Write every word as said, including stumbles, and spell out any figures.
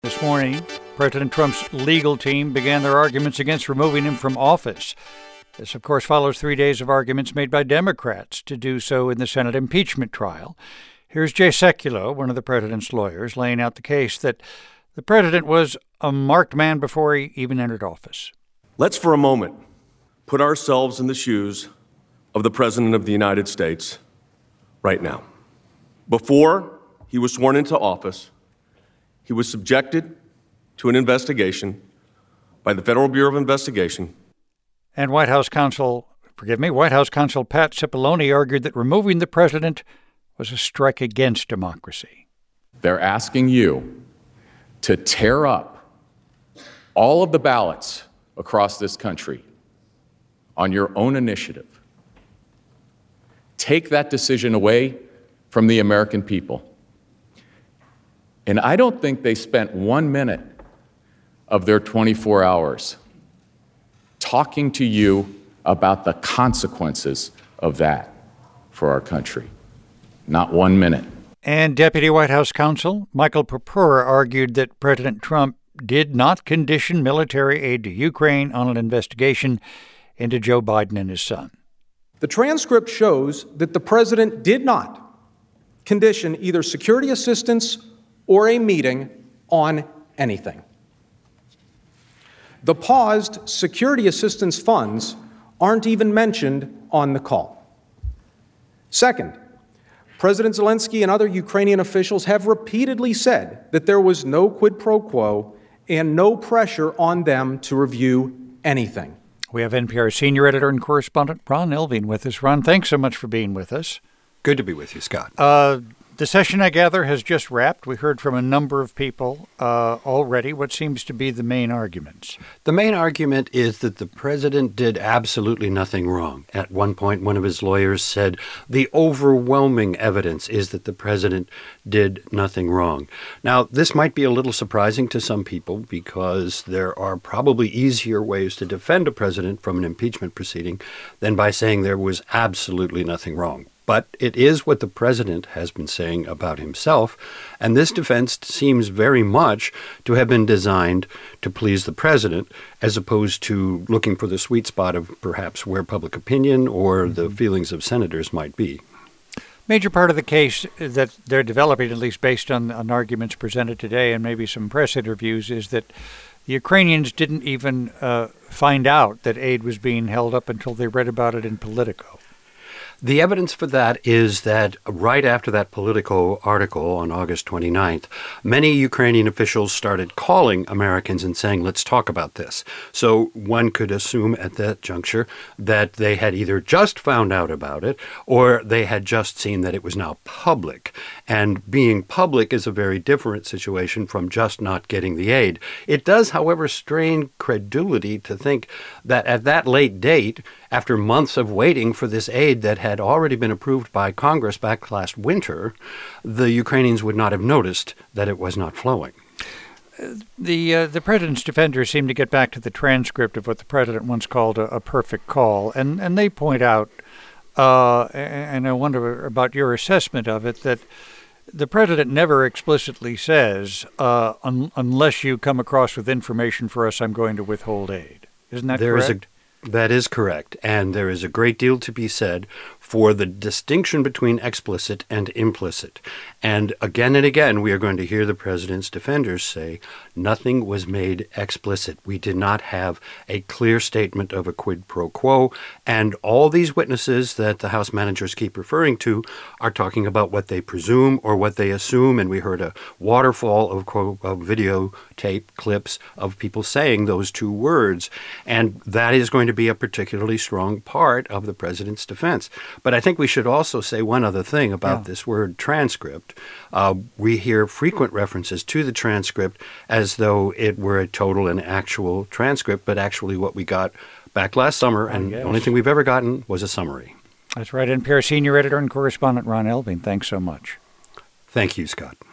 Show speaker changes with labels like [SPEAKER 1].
[SPEAKER 1] This morning, President Trump's legal team began their arguments against removing him from office. This, of course, follows three days of arguments made by Democrats to do so in the Senate impeachment trial. Here's Jay Sekulow, one of the president's lawyers, laying out the case that the president was a marked man before he even entered office.
[SPEAKER 2] Let's for a moment put ourselves in the shoes of the President of the United States right now. Before he was sworn into office, he was subjected to an investigation by the Federal Bureau of Investigation.
[SPEAKER 1] And White House counsel, forgive me, White House counsel Pat Cipollone argued that removing the president was a strike against democracy.
[SPEAKER 3] They're asking you to tear up all of the ballots across this country on your own initiative. Take that decision away from the American people. And I don't think they spent one minute of their twenty-four hours talking to you about the consequences of that for our country. Not one minute.
[SPEAKER 1] And Deputy White House counsel Michael Purpura argued that President Trump did not condition military aid to Ukraine on an investigation into Joe Biden and his son.
[SPEAKER 4] The transcript shows that the president did not condition either security assistance or a meeting on anything. The paused security assistance funds aren't even mentioned on the call. Second, President Zelensky and other Ukrainian officials have repeatedly said that there was no quid pro quo and no pressure on them to review anything.
[SPEAKER 1] We have N P R senior editor and correspondent Ron Elving with us. Ron, thanks so much for being with us.
[SPEAKER 5] Good to be with you, Scott.
[SPEAKER 1] Uh, the session, I gather, has just wrapped. We heard from a number of people uh, already. What seems to be the main arguments?
[SPEAKER 5] The main argument is that the president did absolutely nothing wrong. At one point, one of his lawyers said the overwhelming evidence is that the president did nothing wrong. Now, this might be a little surprising to some people because there are probably easier ways to defend a president from an impeachment proceeding than by saying there was absolutely nothing wrong. But it is what the president has been saying about himself, and this defense seems very much to have been designed to please the president as opposed to looking for the sweet spot of perhaps where public opinion or the feelings of senators might be.
[SPEAKER 1] Major part of the case that they're developing, at least based on, on arguments presented today and maybe some press interviews, is that the Ukrainians didn't even uh, find out that aid was being held up until they read about it in Politico.
[SPEAKER 5] The evidence for that is that right after that Politico article on August twenty-ninth, many Ukrainian officials started calling Americans and saying, let's talk about this. So one could assume at that juncture that they had either just found out about it or they had just seen that it was now public. And being public is a very different situation from just not getting the aid. It does, however, strain credulity to think that at that late date, after months of waiting for this aid that had already been approved by Congress back last winter, the Ukrainians would not have noticed that it was not flowing.
[SPEAKER 1] The uh, the president's defenders seem to get back to the transcript of what the president once called a, a perfect call, and, and they point out, uh, and I wonder about your assessment of it, that the president never explicitly says, uh, un- unless you come across with information for us, I'm going to withhold aid. Isn't that
[SPEAKER 5] there
[SPEAKER 1] correct?
[SPEAKER 5] Is a- That is correct, and there is a great deal to be said for the distinction between explicit and implicit. And again and again, we are going to hear the president's defenders say nothing was made explicit. We did not have a clear statement of a quid pro quo, and all these witnesses that the House managers keep referring to are talking about what they presume or what they assume, and we heard a waterfall of, quote, of videotape clips of people saying those two words, and that is going to be a particularly strong part of the president's defense. But I think we should also say one other thing about yeah. this word transcript. Uh, we hear frequent references to the transcript as though it were a total and actual transcript, but actually what we got back last summer, and the only thing we've ever gotten was a summary.
[SPEAKER 1] That's right. N P R senior editor and correspondent Ron Elving, thanks so much.
[SPEAKER 5] Thank you, Scott.